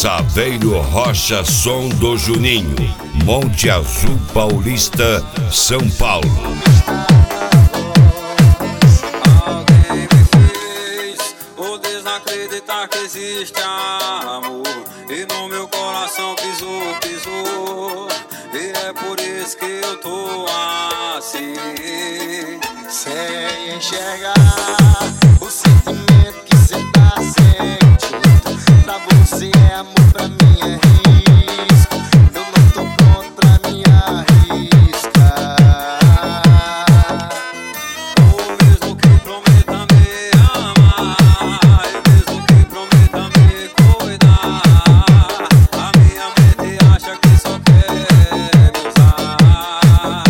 Saveiro Rocha, som do Juninho, Monte Azul Paulista, São Paulo. Alguém me fez o desacreditar que existe amor, e no meu coração pisou, e é por isso que eu tô assim, sem enxergar o sentimento que cê tá sentindo. Pra você é amor, pra mim é risco. Eu não tô pronto pra me arriscar. o mesmo que prometa me amar, e mesmo que prometa me cuidar, a minha mente acha que só quer me usar.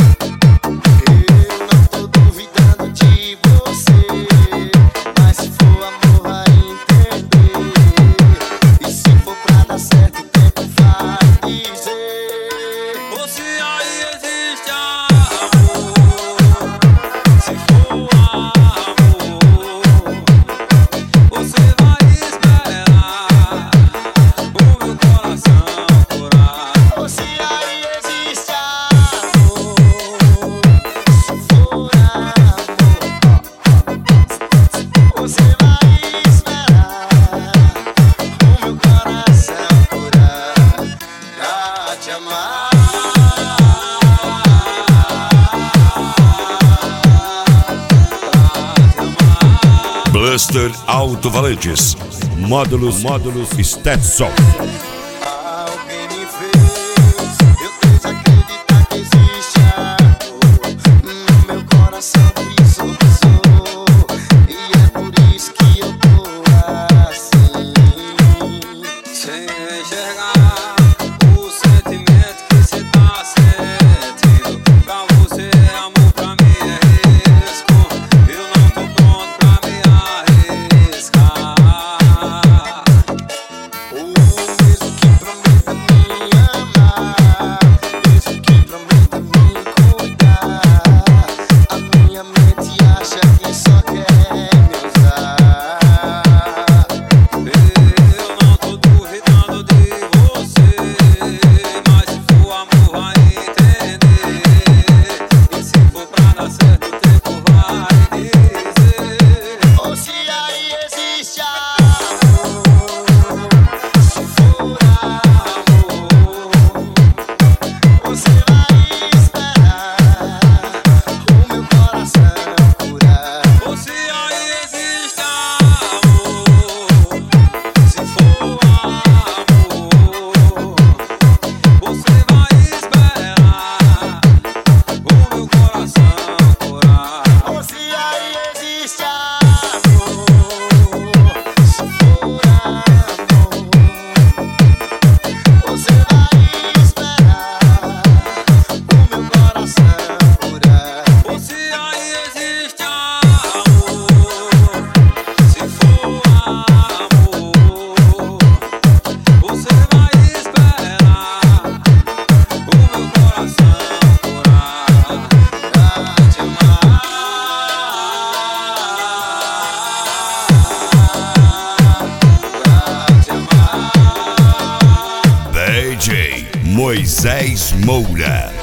Eu não tô duvidando de você, mas se for amor vai entender. E se for pra dar certo, o tempo vai dizer. Ou se aí existe amor, se for amor, você vai esperar o meu coração curar. Ou se aí existe amor, se for amor, você vai esperar o meu coração curar pra te amar. Blaster Alto Valentis, módulos Stetson. Alguém me fez eu desacreditar que existe amor. No meu coração pisou, e é por isso que eu tô assim, Sem enxergar o sentimento que cê tá sentindo. Pra você é amor, pra mim é risco. Eu não tô pronto pra me arriscar. o mesmo que prometa me amar, mesmo que prometa me cuidar, a minha mente acha que só quer me usar. Eu não tô duvidando de você, mas se for amor vai entender. E se for pra dar certo, o tempo vai dizer. Ou se aí existe amor, se for amor, você vai esperar o meu coração curar. Ou se aí existe amor, se for amor, você vai esperar o meu coração curar. Ou se aí existe amor, se for amor, você vai esperar o meu coração curar. Ou se aí existe amor, se for amor, você vai esperar o meu coração curar pra te amar. DJ Moisés Moura.